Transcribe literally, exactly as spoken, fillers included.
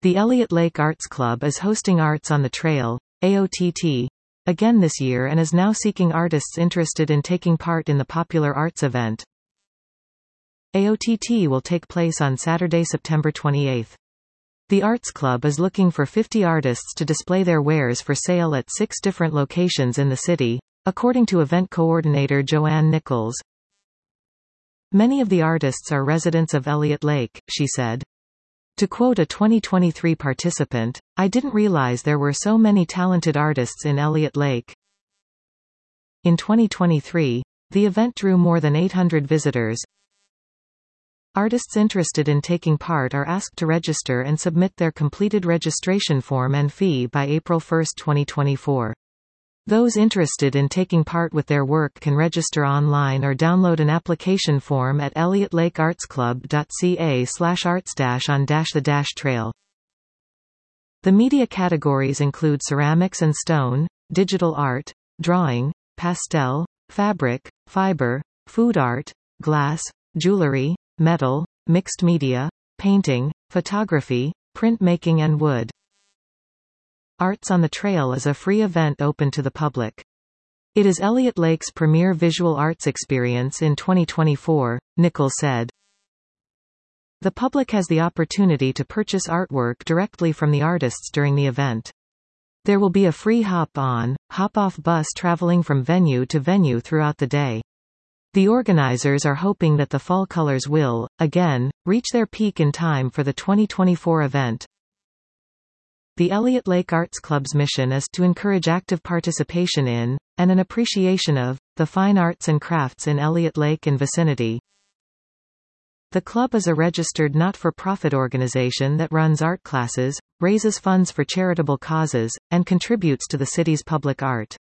The Elliott Lake Arts Club is hosting Arts on the Trail, A O T T, again this year and is now seeking artists interested in taking part in the popular arts event. A O T T will take place on Saturday, September twenty-eighth. The Arts Club is looking for fifty artists to display their wares for sale at six different locations in the city, according to event coordinator Joanne Nichols. Many of the artists are residents of Elliott Lake, she said. To quote a twenty twenty-three participant, "I didn't realize there were so many talented artists in Elliott Lake." In twenty twenty-three, the event drew more than eight hundred visitors. Artists interested in taking part are asked to register and submit their completed registration form and fee by April first, twenty twenty-four. Those interested in taking part with their work can register online or download an application form at elliott lake arts club dot c a slash arts on the trail. The media categories include ceramics and stone, digital art, drawing, pastel, fabric, fiber, food art, glass, jewelry, metal, mixed media, painting, photography, printmaking and wood. Arts on the Trail is a free event open to the public. It is Elliott Lake's premier visual arts experience in twenty twenty-four, Nichols said. The public has the opportunity to purchase artwork directly from the artists during the event. There will be a free hop-on, hop-off bus traveling from venue to venue throughout the day. The organizers are hoping that the fall colors will, again, reach their peak in time for the twenty twenty-four event. The Elliott Lake Arts Club's mission is to encourage active participation in, and an appreciation of, the fine arts and crafts in Elliott Lake and vicinity. The club is a registered not-for-profit organization that runs art classes, raises funds for charitable causes, and contributes to the city's public art.